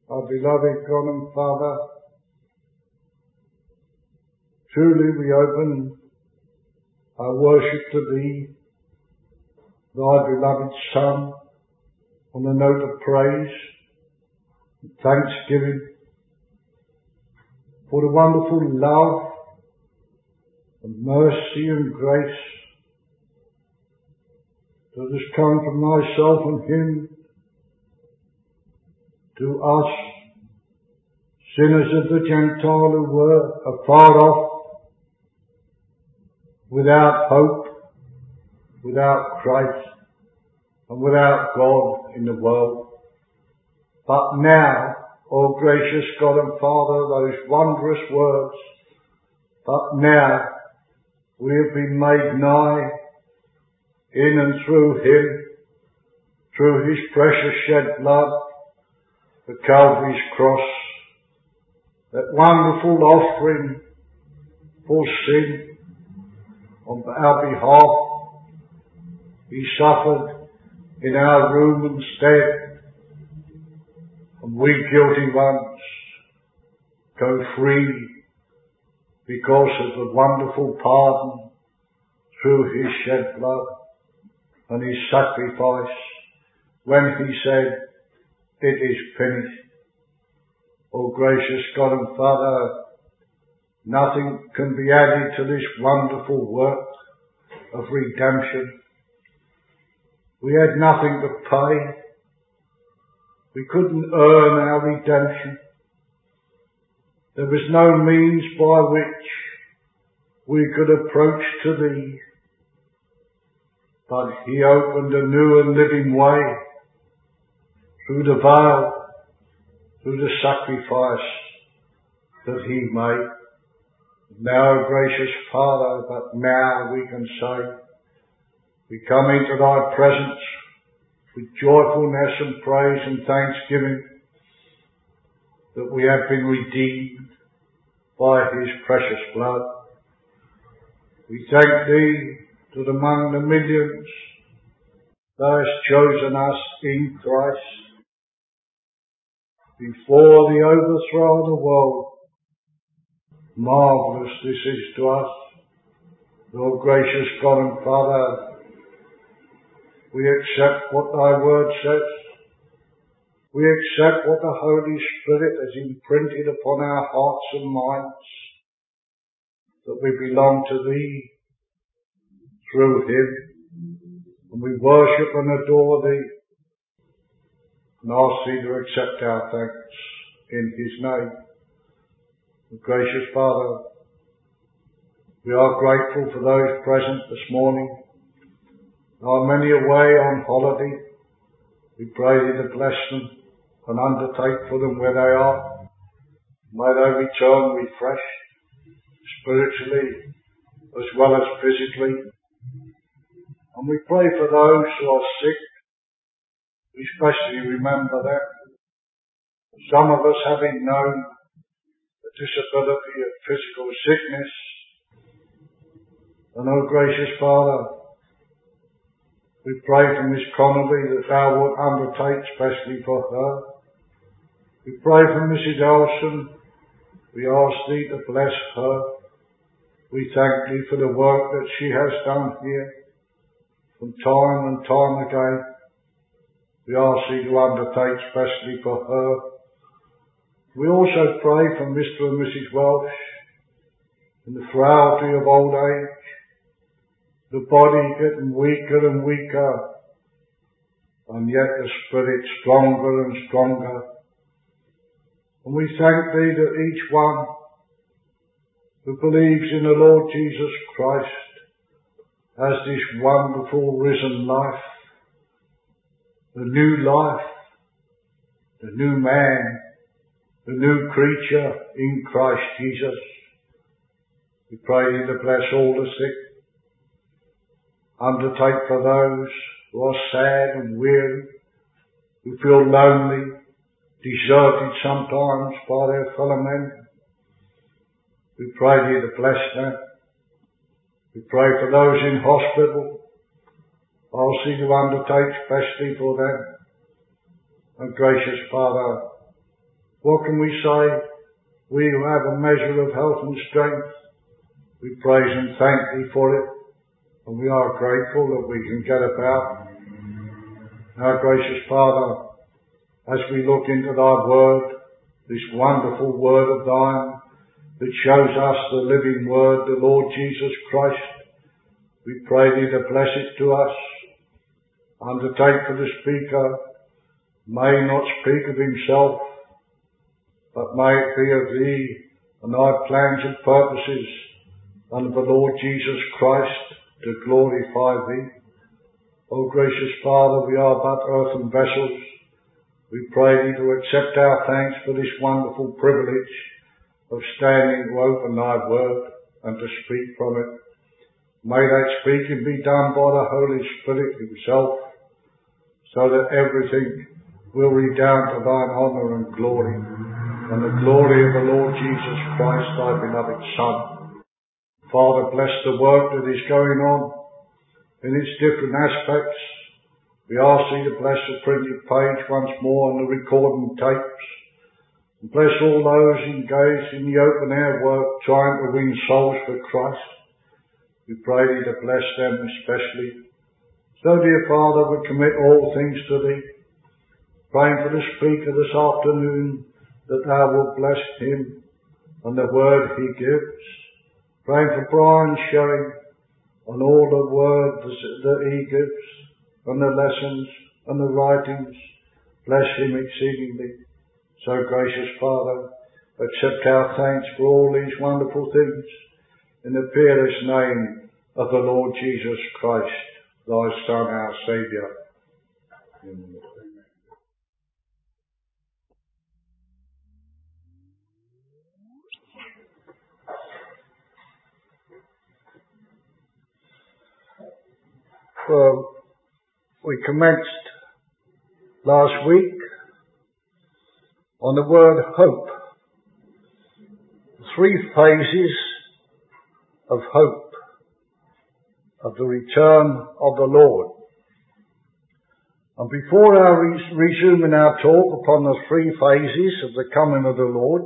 our beloved God and Father, truly we open our worship to Thee, Thy beloved Son, on a note of praise and thanksgiving for the wonderful love and mercy and grace that has come from Thyself and Him to us, sinners of the Gentile who were afar off, without hope, without Christ, and without God in the world. But now, O gracious God and Father, those wondrous words, but now we have been made nigh in and through Him, through His precious shed blood, the Calvary's cross, that wonderful offering for sin on our behalf. He suffered in our room instead, and we guilty ones go free because of the wonderful pardon through His shed blood and His sacrifice when He said, "It is finished." O gracious God and Father, nothing can be added to this wonderful work of redemption. We had nothing to pay. We couldn't earn our redemption. There was no means by which we could approach to Thee. But He opened a new and living way through the veil, through the sacrifice that He made. Now, gracious Father, but now we can say, we come into Thy presence with joyfulness and praise and thanksgiving that we have been redeemed by His precious blood. We thank Thee that among the millions Thou hast chosen us in Christ before the overthrow of the world. Marvellous this is to us. O gracious God and Father, we accept what Thy word says. We accept what the Holy Spirit has imprinted upon our hearts and minds, that we belong to Thee through Him, and we worship and adore Thee, and ask Thee to accept our thanks in His name. And gracious Father, we are grateful for those present this morning. There are many away on holiday. We pray Thee to bless them and undertake for them where they are. May they return refreshed, spiritually as well as physically. And we pray for those who are sick. We especially remember them. Some of us having known the disability of physical sickness. And O gracious Father, we pray for Miss Connolly that Thou wilt undertake specially for her. We pray for Mrs. Elson. We ask Thee to bless her. We thank Thee for the work that she has done here from time and time again. We ask Thee to undertake specially for her. We also pray for Mr. and Mrs. Welsh in the frailty of old age, the body getting weaker and weaker, and yet the spirit stronger and stronger. And we thank Thee that each one who believes in the Lord Jesus Christ has this wonderful risen life, the new life, the new man, the new creature in Christ Jesus. We pray Thee to bless all the sick. Undertake for those who are sad and weary, who feel lonely, deserted sometimes by their fellow men. We pray Thee to bless them. We pray for those in hospital. Ask Thee to undertake specially for them. And gracious Father, What can we say? We who have a measure of health and strength, we praise and thank Thee for it, and we are grateful that we can get about. Our gracious Father, as we look into Thy Word, this wonderful Word of Thine that shows us the living Word, the Lord Jesus Christ, we pray Thee to bless it to us. Undertake for the speaker, may not speak of himself, but may it be of Thee and Thy plans and purposes and of the Lord Jesus Christ to glorify Thee. O gracious Father, we are but earthen vessels. We pray Thee to accept our thanks for this wonderful privilege of standing to open Thy Word and to speak from it. May that speaking be done by the Holy Spirit Himself, so that everything will redound to Thine honour and glory, and the glory of the Lord Jesus Christ, Thy beloved Son. Father, bless the work that is going on in its different aspects. We ask Thee to bless the printed page once more and the recording tapes. And bless all those engaged in the open air work trying to win souls for Christ. We pray Thee to bless them especially. So, dear Father, we commit all things to Thee, praying for the speaker this afternoon, that Thou wilt bless him and the word he gives. Praying for Brian Sherry and all the word that he gives, and the lessons and the writings. Bless him exceedingly. So, gracious Father, accept our thanks for all these wonderful things in the peerless name of the Lord Jesus Christ, Thy Son, our Saviour. Amen. Well, we commenced last week on the word hope. 3 phases of hope, of the return of the Lord. And before our resuming our talk upon the 3 phases of the coming of the Lord,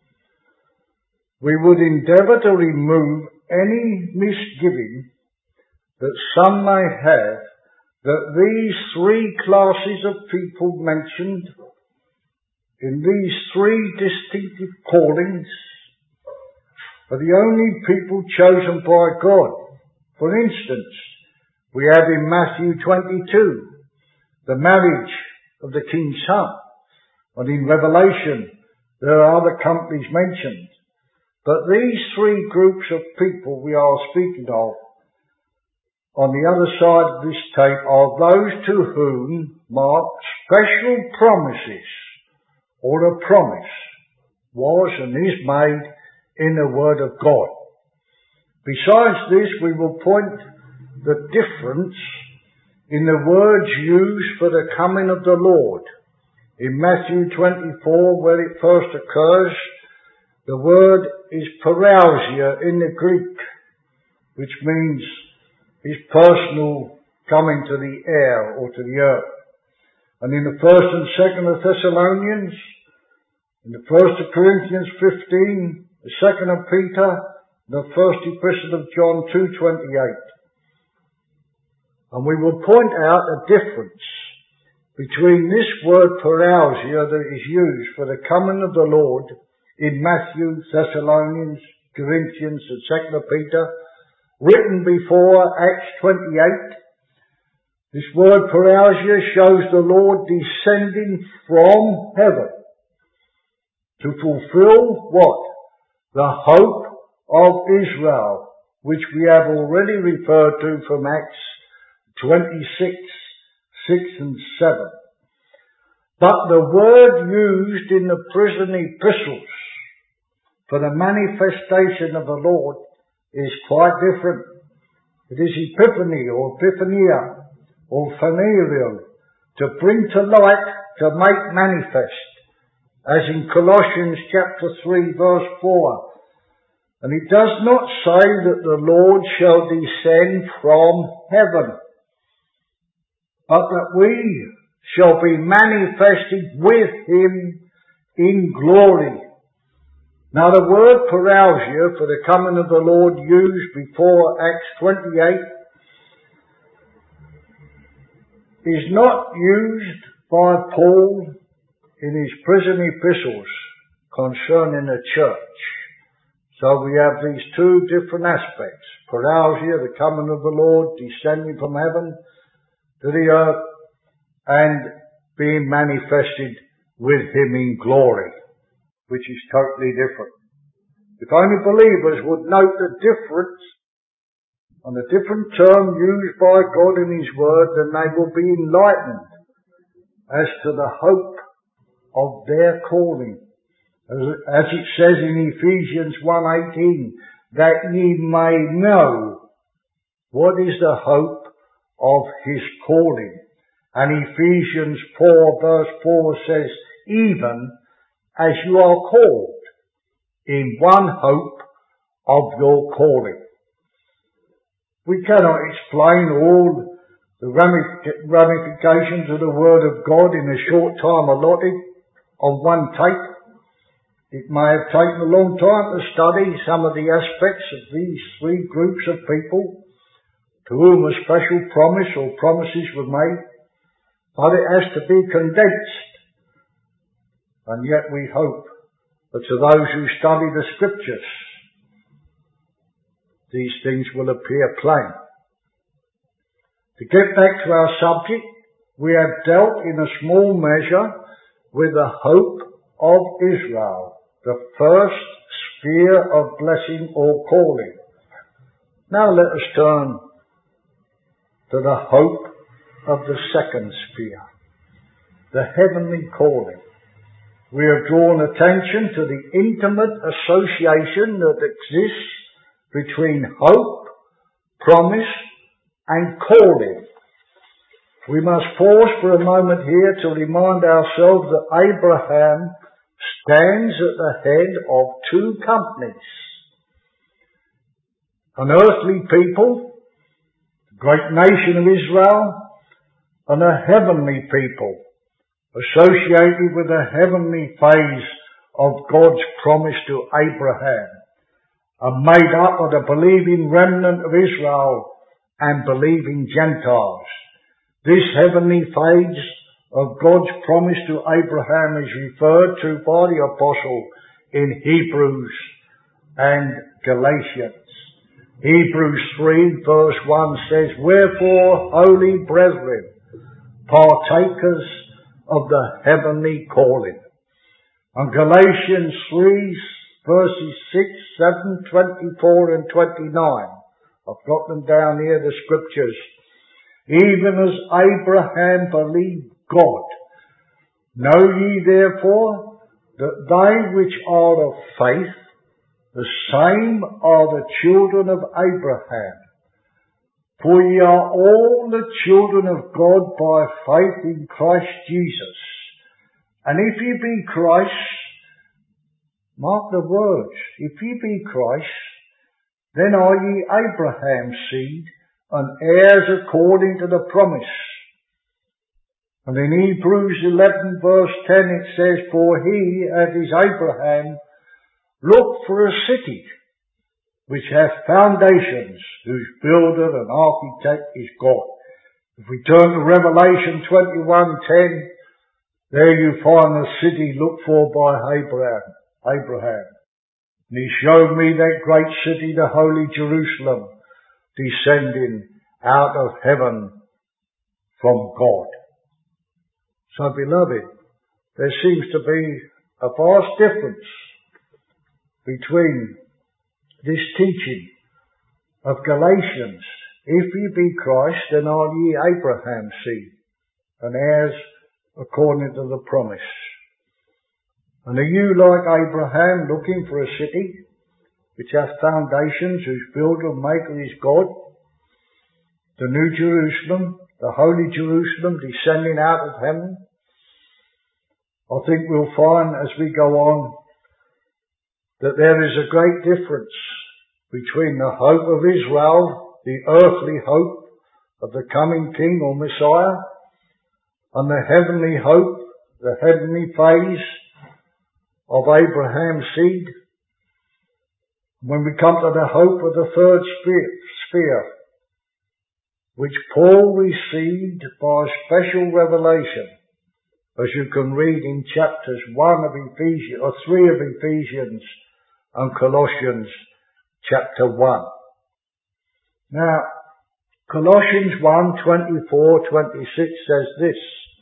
we would endeavour to remove any misgiving that some may have that these 3 classes of people mentioned in these 3 distinctive callings are the only people chosen by God. For instance, we have in Matthew 22 the marriage of the king's son, and in Revelation there are other companies mentioned. But these 3 groups of people we are speaking of on the other side of this tape are those to whom marked special promises, or a promise was and is made in the Word of God. Besides this, we will point the difference in the words used for the coming of the Lord. In Matthew 24, where it first occurs, the word is parousia in the Greek, which means His personal coming to the air or to the earth. And in the 1st and 2nd of Thessalonians, in the 1st of Corinthians 15, the 2nd of Peter, the 1st epistle of John 2:28. And we will point out a difference between this word parousia that is used for the coming of the Lord in Matthew, Thessalonians, Corinthians and 2nd of Peter, written before Acts 28. This word parousia shows the Lord descending from heaven to fulfill what? The hope of Israel, which we have already referred to from Acts 26, 6 and 7. But the word used in the prison epistles for the manifestation of the Lord is quite different. It is epiphany or epiphania or phanerion, to bring to light, to make manifest, as in Colossians chapter 3 verse 4. And it does not say that the Lord shall descend from heaven, but that we shall be manifested with Him in glory. Now the word parousia for the coming of the Lord used before Acts 28 is not used by Paul in his prison epistles concerning the church. So we have these two different aspects. Parousia, the coming of the Lord, descending from heaven to the earth, and being manifested with him in glory, which is totally different. If only believers would note the difference on a different term used by God in his word, then they will be enlightened as to the hope of their calling. As it says in Ephesians 1:18, that ye may know what is the hope of his calling. And Ephesians 4 verse 4 says, even as you are called in one hope of your calling. We cannot explain all the ramifications of the Word of God in the short time allotted on one tape. It may have taken a long time to study some of the aspects of these three groups of people to whom a special promise or promises were made, but it has to be condensed. And yet we hope that to those who study the Scriptures, these things will appear plain. To get back to our subject, we have dealt in a small measure with the hope of Israel, the first sphere of blessing or calling. Now let us turn to the hope of the second sphere, the heavenly calling. We have drawn attention to the intimate association that exists between hope, promise, and calling. We must pause for a moment here to remind ourselves that Abraham stands at the head of two companies. An earthly people, the great nation of Israel, and a heavenly people, associated with the heavenly phase of God's promise to Abraham, and made up of the believing remnant of Israel and believing Gentiles. This heavenly phase of God's promise to Abraham is referred to by the apostle in Hebrews and Galatians. Hebrews 3 verse 1 says, wherefore, holy brethren, partakers of the heavenly calling. And Galatians 3 verses 6, 7, 24 and 29. I've got them down here, the scriptures. Even as Abraham believed God, know ye therefore that they which are of faith, the same are the children of Abraham. For ye are all the children of God by faith in Christ Jesus. And if ye be Christ, mark the words, if ye be Christ, then are ye Abraham's seed, and heirs according to the promise. And in Hebrews 11 verse 10 it says, for he, as is Abraham, looked for a city which hath foundations, whose builder and architect is God. If we turn to Revelation 21:10, there you find the city looked for by Abraham. And he showed me that great city, the holy Jerusalem, descending out of heaven from God. So, beloved, there seems to be a vast difference between this teaching of Galatians. If ye be Christ, then are ye Abraham's seed, and heirs according to the promise. And are you like Abraham, looking for a city which hath foundations, whose builder and maker is God? The New Jerusalem, the holy Jerusalem, descending out of heaven? I think we'll find as we go on that there is a great difference between the hope of Israel, the earthly hope of the coming King or Messiah, and the heavenly hope, the heavenly phase of Abraham's seed. When we come to the hope of the third sphere, which Paul received by special revelation, as you can read in chapters 1 of Ephesians, or 3 of Ephesians, and Colossians chapter 1. Now, Colossians 1:24-26 says this: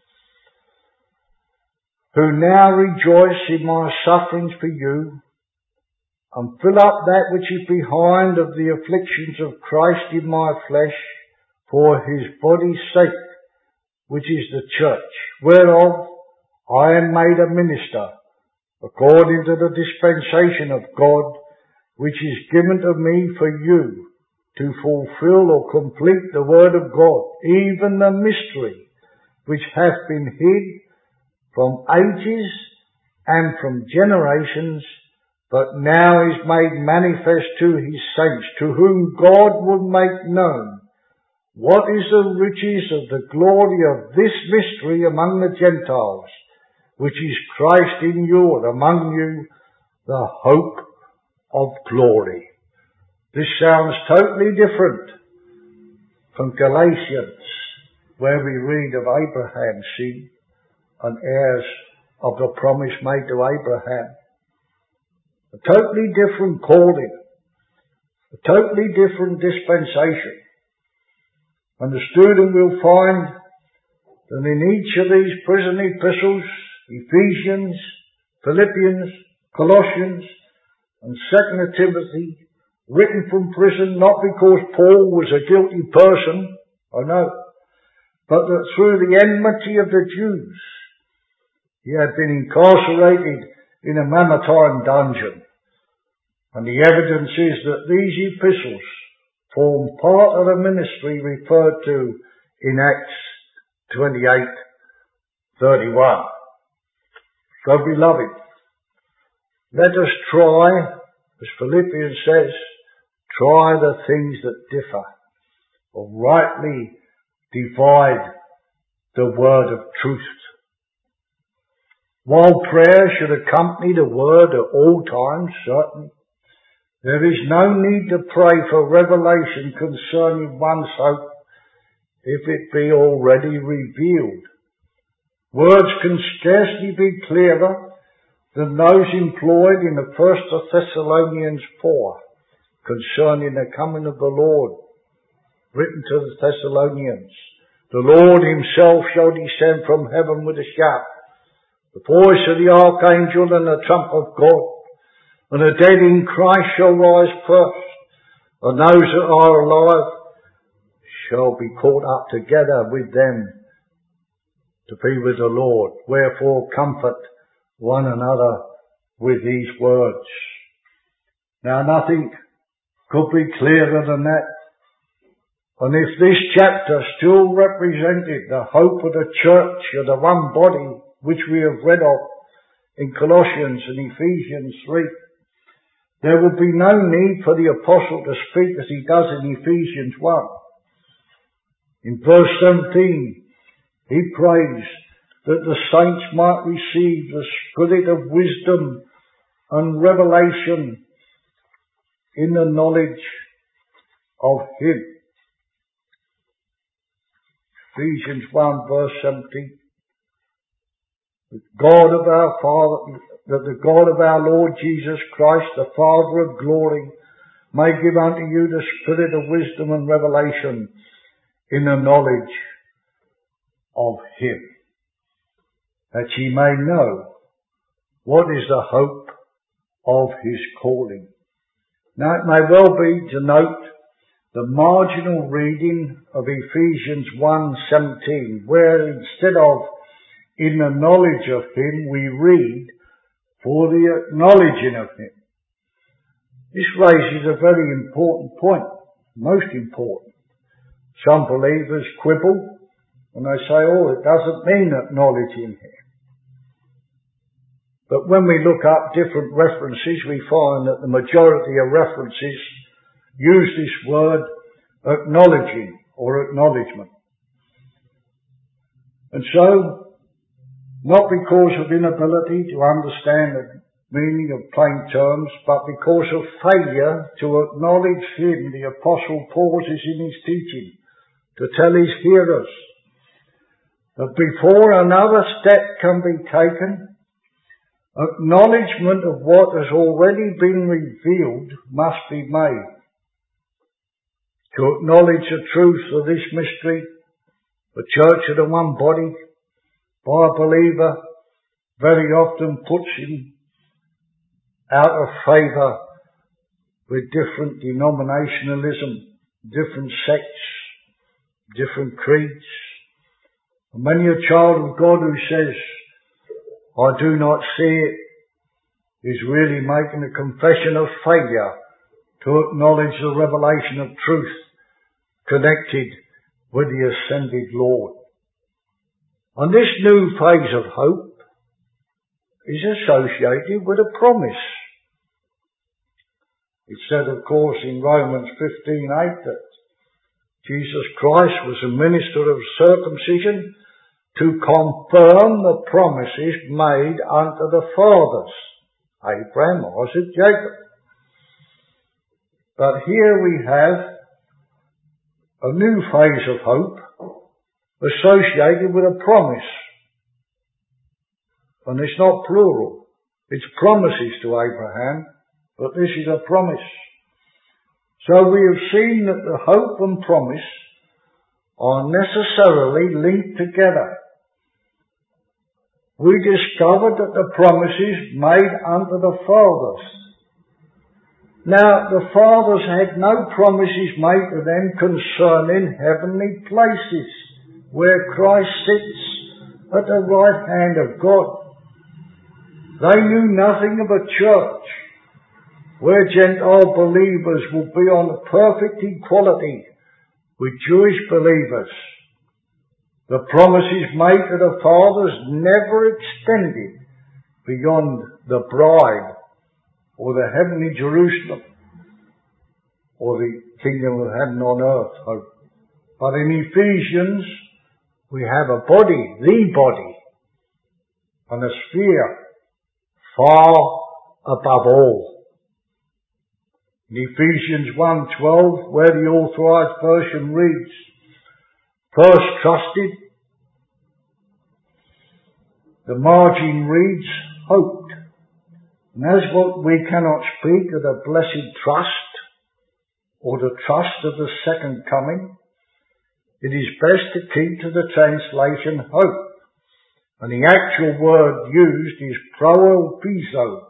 "Who now rejoice in my sufferings for you, and fill up that which is behind of the afflictions of Christ in my flesh, for his body's sake, which is the church, whereof I am made a minister, according to the dispensation of God, which is given to me for you, to fulfill or complete the word of God, even the mystery which hath been hid from ages and from generations, but now is made manifest to his saints, to whom God will make known what is the riches of the glory of this mystery among the Gentiles, which is Christ in you, and among you the hope of glory." This sounds totally different from Galatians, where we read of Abraham's seed and heirs of the promise made to Abraham. A totally different calling, a totally different dispensation. And the student will find that in each of these prison epistles, Ephesians, Philippians, Colossians, and 2 Timothy, written from prison, not because Paul was a guilty person, I know, but that through the enmity of the Jews, he had been incarcerated in a Mamertine dungeon. And the evidence is that these epistles form part of the ministry referred to in Acts 28:31. So, beloved, let us try, as Philippians says, try the things that differ, or rightly divide the word of truth. While prayer should accompany the word at all times, certainly, there is no need to pray for revelation concerning one's hope if it be already revealed. Words can scarcely be clearer than those employed in the 1 Thessalonians 4 concerning the coming of the Lord, written to the Thessalonians. "The Lord himself shall descend from heaven with a shout, the voice of the archangel and the trump of God, and the dead in Christ shall rise first, and those that are alive shall be caught up together with them to be with the Lord. Wherefore comfort one another with these words." Now nothing could be clearer than that. And if this chapter still represented the hope of the church of the one body which we have read of in Colossians and Ephesians 3, there would be no need for the apostle to speak as he does in Ephesians 1. In verse 17, he prays that the saints might receive the spirit of wisdom and revelation in the knowledge of him. Ephesians 1 verse 17. That the God of our Lord Jesus Christ, the Father of glory, may give unto you the spirit of wisdom and revelation in the knowledge of him, that ye may know what is the hope of his calling. Now it may well be to note the marginal reading of Ephesians 1:17, where instead of "in the knowledge of him," we read "for the acknowledging of him." This raises a very important point, most important. Some believers quibble and they say, "Oh, it doesn't mean acknowledging him." But when we look up different references, we find that the majority of references use this word acknowledging or acknowledgement. And so, not because of inability to understand meaning of plain terms, but because of failure to acknowledge him, the Apostle pauses in his teaching to tell his hearers that before another step can be taken, acknowledgement of what has already been revealed must be made. To acknowledge the truth of this mystery, the church of the one body, by a believer, very often puts him out of favour with different denominationalism, different sects, different creeds. And many a child of God who says, I do not see it, is really making a confession of failure to acknowledge the revelation of truth connected with the ascended Lord. And this new phase of hope is associated with a promise. It said, of course, in Romans 15:8 that Jesus Christ was a minister of circumcision to confirm the promises made unto the fathers, Abraham, Isaac, Jacob. But here we have a new phase of hope associated with a promise. And it's not plural. It's promises to Abraham, but this is a promise. So we have seen that the hope and promise are necessarily linked together. We discovered that the promises made unto the fathers. Now, the fathers had no promises made to them concerning heavenly places, where Christ sits at the right hand of God. They knew nothing of a church where Gentile believers will be on perfect equality with Jewish believers. The promises made to the fathers never extended beyond the bride or the heavenly Jerusalem or the kingdom of heaven on earth. But in Ephesians we have a body, the body, and a sphere far above all. In Ephesians 1:12, where the Authorized Version reads, first trusted, the margin reads, hoped. And as what we cannot speak of the blessed trust, or the trust of the second coming, it is best to keep to the translation hope. And the actual word used is proelpizo,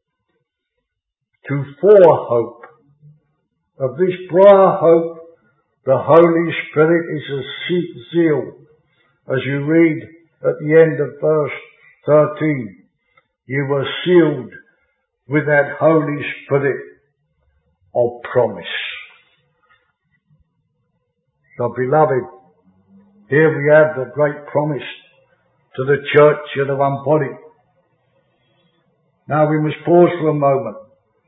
to forehope. Of this prior hope, the Holy Spirit is a seal. As you read at the end of verse 13, you were sealed with that Holy Spirit of promise. So, beloved, here we have the great promise to the church of the one body. Now we must pause for a moment.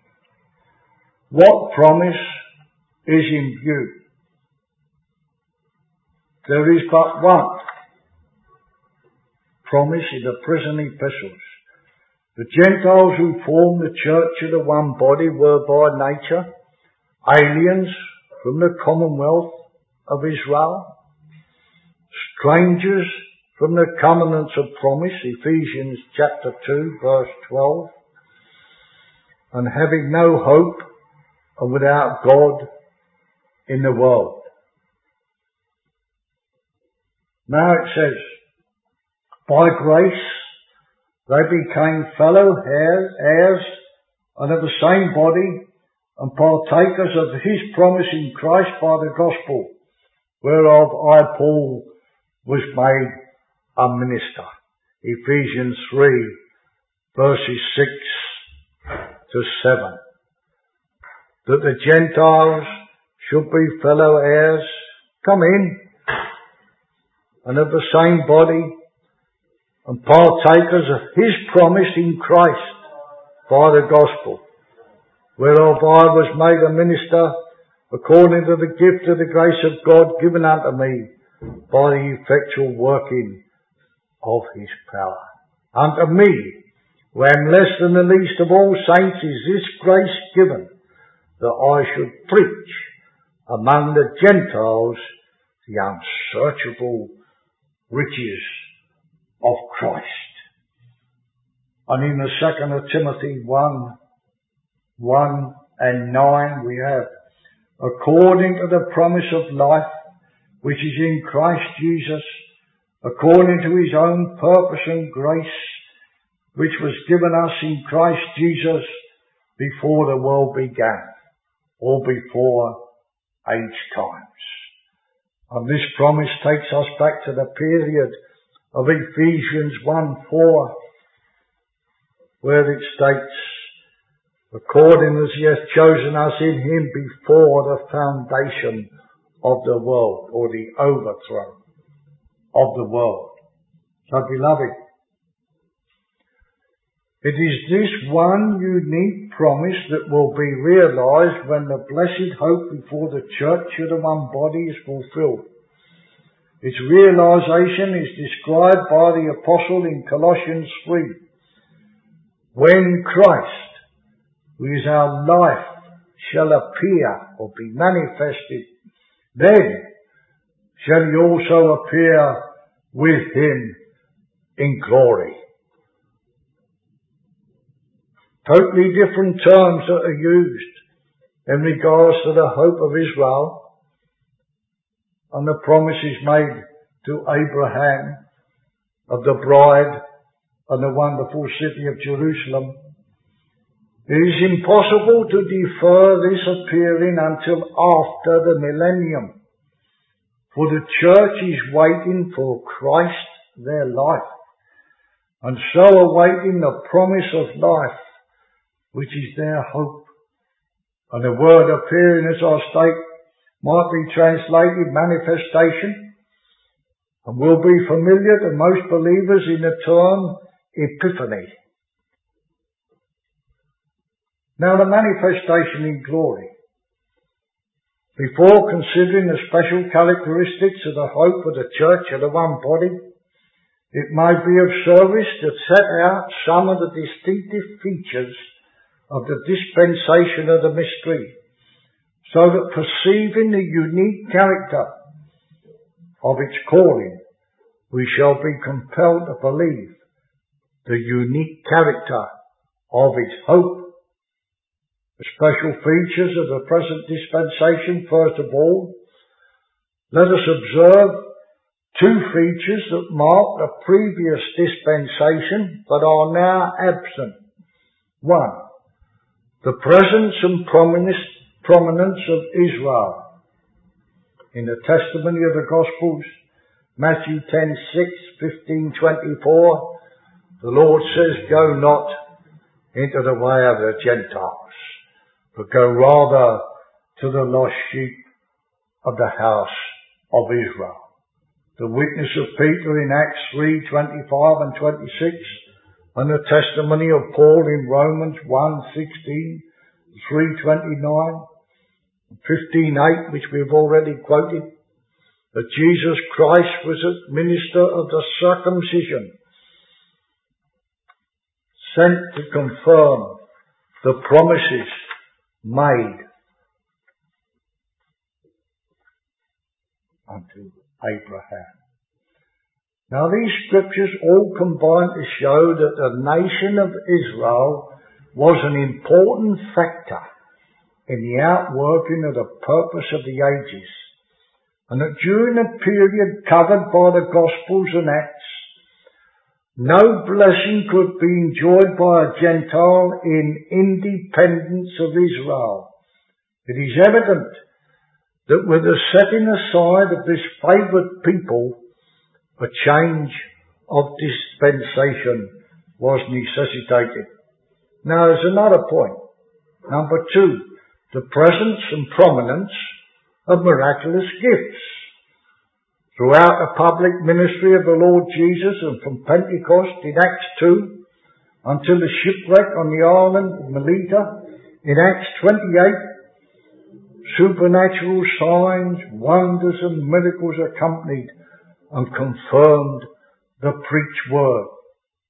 What promise is in view? There is but one promise in the prison epistles. The Gentiles who formed the church of the one body were by nature aliens from the commonwealth of Israel, strangers from the covenants of promise, Ephesians chapter 2 verse 12, and having no hope and without God in the world. Now it says, by grace they became fellow heirs and of the same body and partakers of his promise in Christ by the gospel, whereof I, Paul, was made a minister. Ephesians 3 verses 6 to 7. That the Gentiles should be fellow heirs, come in, and of the same body, and partakers of his promise in Christ by the gospel, whereof I was made a minister according to the gift of the grace of God given unto me by the effectual working of his power. Unto me when less than the least of all saints is this grace given, that I should preach among the Gentiles the unsearchable riches of Christ. And in the 2 Timothy 1 and 9 we have, according to the promise of life which is in Christ Jesus, according to his own purpose and grace, which was given us in Christ Jesus before the world began, or before age times. And this promise takes us back to the period of Ephesians 1:4, where it states, according as he hath chosen us in him before the foundation of the world, or the overthrow of the world. So, beloved, it is this one unique promise that will be realized when the blessed hope before the church of the one body is fulfilled. Its realization is described by the apostle in Colossians 3. When Christ, who is our life, shall appear or be manifested, then shall he also appear with him in glory. Totally different terms that are used in regards to the hope of Israel and the promises made to Abraham of the bride and the wonderful city of Jerusalem. It is impossible to defer this appearing until after the millennium, for the church is waiting for Christ, their life, and so awaiting the promise of life, which is their hope. And the word appearing, as I state, might be translated manifestation, and will be familiar to most believers in the term epiphany. Now, the manifestation in glory. Before considering the special characteristics of the hope of the church of the one body, it may be of service to set out some of the distinctive features of the dispensation of the mystery, so that perceiving the unique character of its calling, we shall be compelled to believe the unique character of its hope. The special features of the present dispensation, first of all, let us observe two features that mark the previous dispensation but are now absent. One, the presence and prominence of Israel. In the testimony of the Gospels, Matthew 10:6, 15:24, the Lord says, go not into the way of the Gentiles, but go rather to the lost sheep of the house of Israel. The witness of Peter in Acts 3:25 and 26, and the testimony of Paul in Romans 1:16, 3:29, 15:8, which we've already quoted, that Jesus Christ was a minister of the circumcision, sent to confirm the promises made unto Abraham. Now, these scriptures all combine to show that the nation of Israel was an important factor in the outworking of the purpose of the ages, and that during the period covered by the Gospels and Acts, no blessing could be enjoyed by a Gentile in independence of Israel. It is evident that with the setting aside of this favoured people, a change of dispensation was necessitated. Now, there's another point. Number two, the presence and prominence of miraculous gifts. Throughout the public ministry of the Lord Jesus, and from Pentecost in Acts 2 until the shipwreck on the island of Melita in Acts 28, supernatural signs, wonders and miracles accompanied and confirmed the preached word.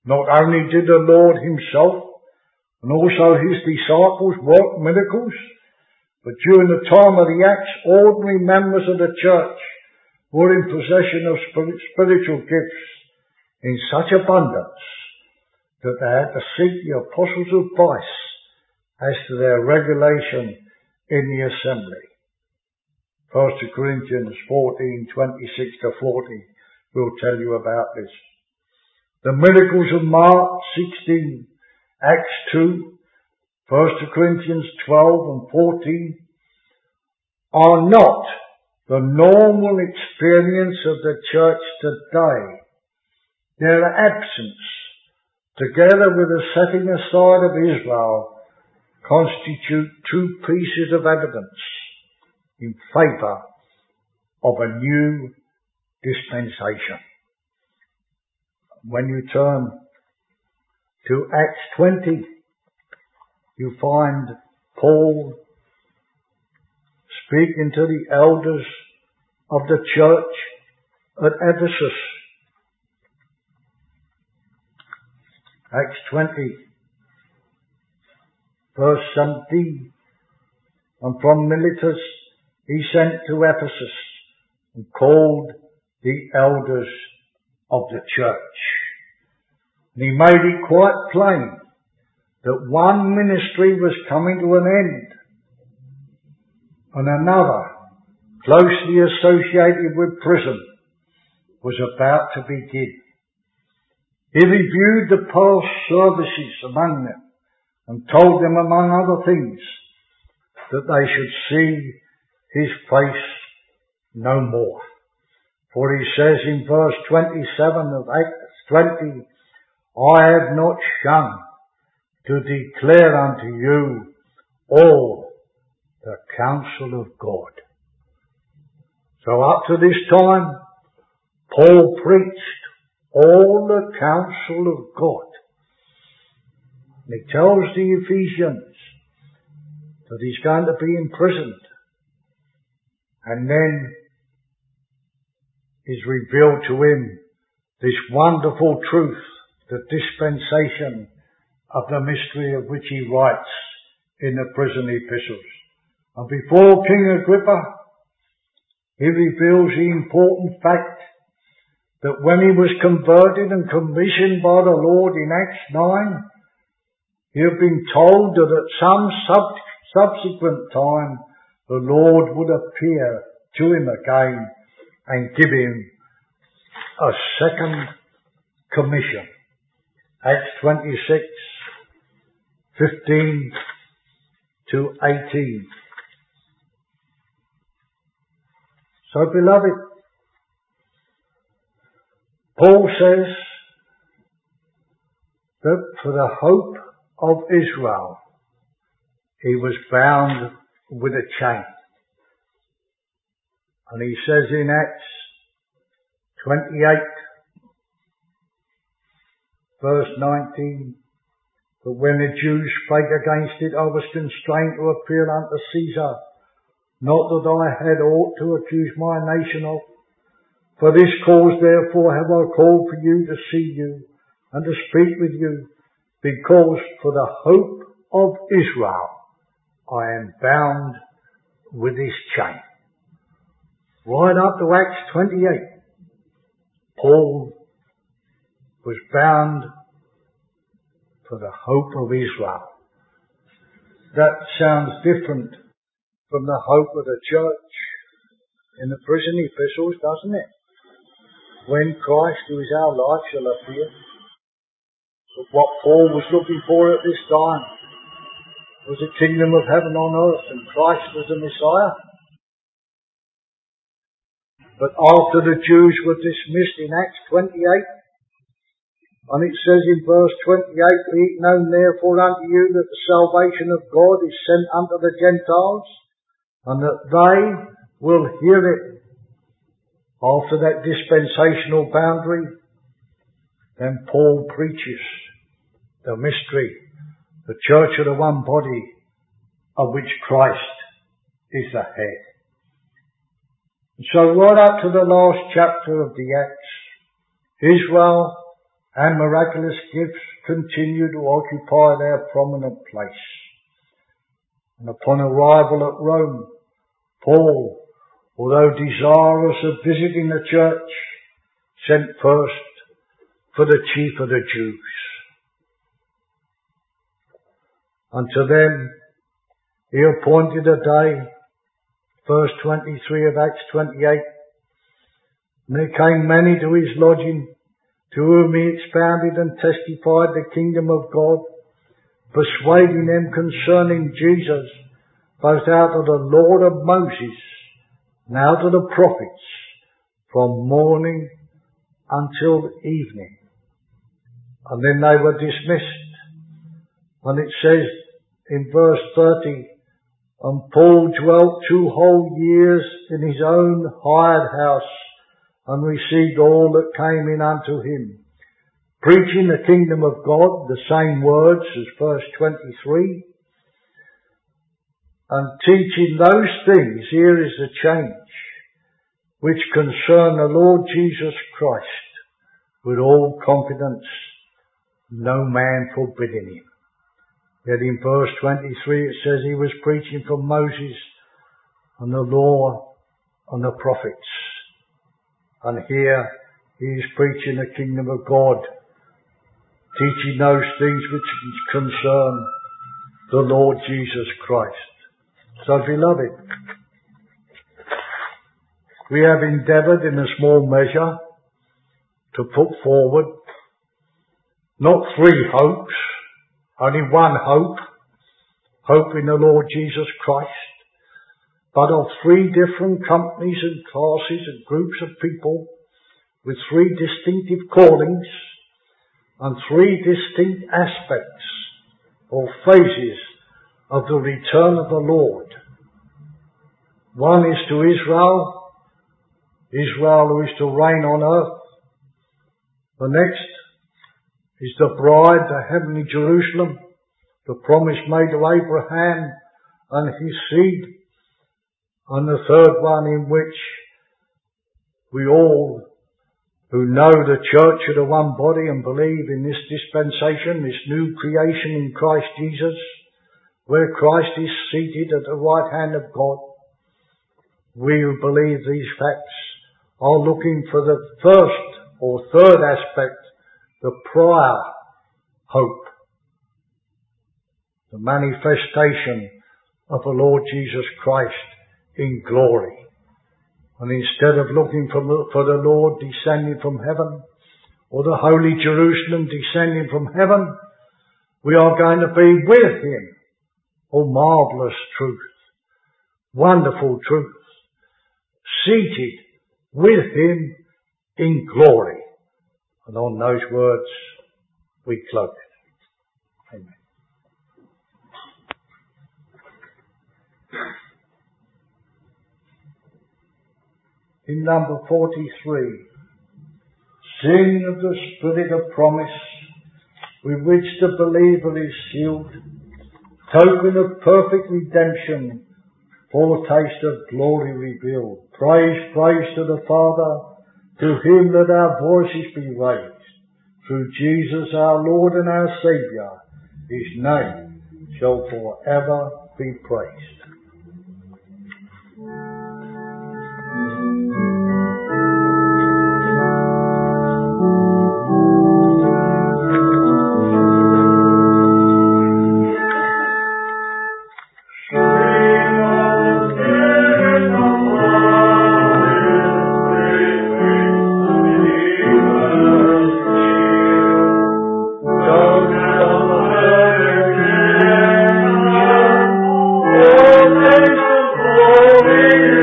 Not only did the Lord himself and also his disciples work miracles, but during the time of the Acts, ordinary members of the church were in possession of spiritual gifts in such abundance that they had to seek the apostles' advice as to their regulation in the assembly. 1 Corinthians 14:26-40 will tell you about this. The miracles of Mark 16, Acts 2, 1 Corinthians 12 and 14 are not the normal experience of the church today. Their absence, together with the setting aside of Israel, constitute two pieces of evidence in favour of a new dispensation. When you turn to Acts 20, you find Paul speaking to the elders of the church at Ephesus. Acts 20, verse 17. And from Miletus he sent to Ephesus and called the elders of the church. And he made it quite plain that one ministry was coming to an end and another, closely associated with prison, was about to begin. He reviewed the past services among them and told them, among other things, that they should see his face no more. For he says in verse 27 of Acts 20, I have not shunned to declare unto you all the counsel of God. So up to this time, Paul preached all the counsel of God. And he tells the Ephesians that he's going to be imprisoned. And then is revealed to him this wonderful truth, the dispensation of the mystery of which he writes in the prison epistles. And before King Agrippa, he reveals the important fact that when he was converted and commissioned by the Lord in Acts 9, he had been told that at some subsequent time the Lord would appear to him again and give him a second commission. Acts 26, 15 to 18. So, beloved, Paul says that for the hope of Israel, he was bound with a chain. And he says in Acts 28, verse 19, but when the Jews spake against it, I was constrained to appeal unto Caesar, not that I had aught to accuse my nation of. For this cause therefore have I called for you to see you and to speak with you, because for the hope of Israel I am bound with this chain. Right up to Acts 28, Paul was bound for the hope of Israel. That sounds different from the hope of the church in the prison epistles, doesn't it? When Christ, who is our life, shall appear. But what Paul was looking for at this time was a kingdom of heaven on earth, and Christ was the Messiah. But after the Jews were dismissed in Acts 28, and it says in verse 28, be it known therefore unto you that the salvation of God is sent unto the Gentiles, and that they will hear it. After that dispensational boundary, then Paul preaches the mystery, the church of the one body, of which Christ is the head. And so right up to the last chapter of the Acts, Israel and miraculous gifts continue to occupy their prominent place. And upon arrival at Rome, Paul, although desirous of visiting the church, sent first for the chief of the Jews. Unto them he appointed a day, verse 23 of Acts 28, and there came many to his lodging, to whom he expounded and testified the kingdom of God, persuading them concerning Jesus, both out of the law of Moses and out of the prophets, from morning until evening. And then they were dismissed. And it says in verse 30, and Paul dwelt 2 whole years in his own hired house, and received all that came in unto him, preaching the kingdom of God, the same words as verse 23, and teaching those things, here is the change, which concern the Lord Jesus Christ, with all confidence, no man forbidding him. Yet in verse 23 it says he was preaching from Moses and the law and the prophets. And here he is preaching the kingdom of God, teaching those things which concern the Lord Jesus Christ. So beloved, we have endeavoured in a small measure to put forward not 3 hopes, only one hope, hope in the Lord Jesus Christ, but of 3 different companies and classes and groups of people with 3 distinctive callings and 3 distinct aspects or phases of the return of the Lord. One is to Israel who is to reign on earth. The next is the bride, the heavenly Jerusalem, the promise made to Abraham and his seed. And the third one, in which we all who know the church are the one body and believe in this dispensation, this new creation in Christ Jesus, where Christ is seated at the right hand of God, we who believe these facts are looking for the first or third aspect, the prior hope, the manifestation of the Lord Jesus Christ in glory. And instead of looking for the Lord descending from heaven, or the holy Jerusalem descending from heaven, we are going to be with him. Oh, marvellous truth, wonderful truth, seated with him in glory. And on those words we close. Amen. In number 43, sing of the Spirit of promise, with which the believer is sealed, token of perfect redemption, foretaste of glory revealed. Praise, praise to the Father, to him let our voices be raised. Through Jesus our Lord and our Saviour, his name shall forever be praised. Glory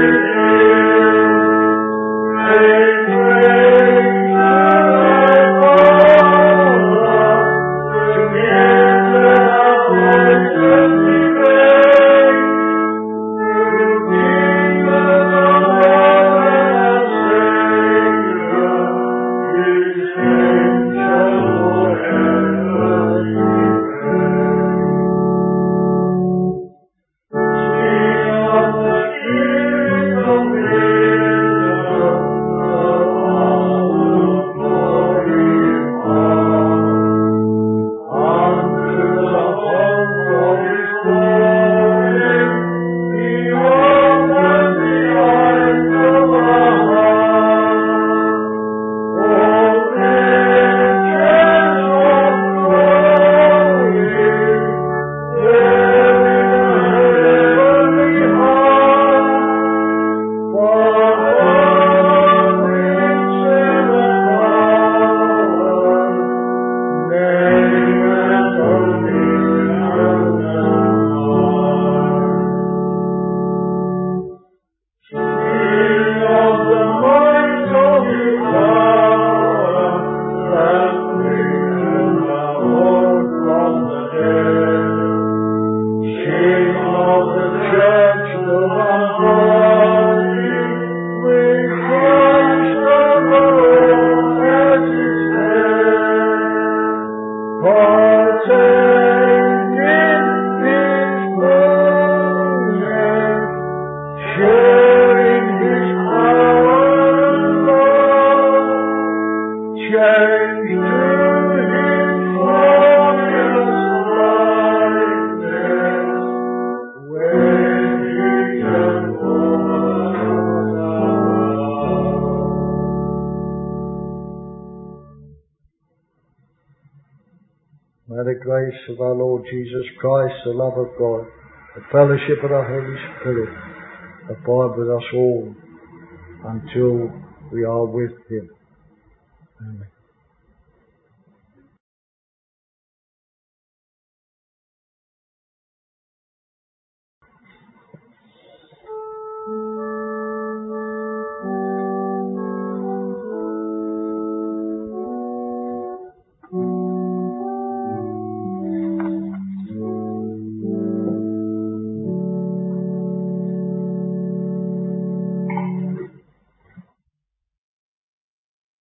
stand in His presence, sharing His power and love, change to His glorious likeness, when He can walk around. May the grace of our Lord Jesus Christ, the love of God, the fellowship of the Holy Spirit abide with us all until we are with Him. Amen.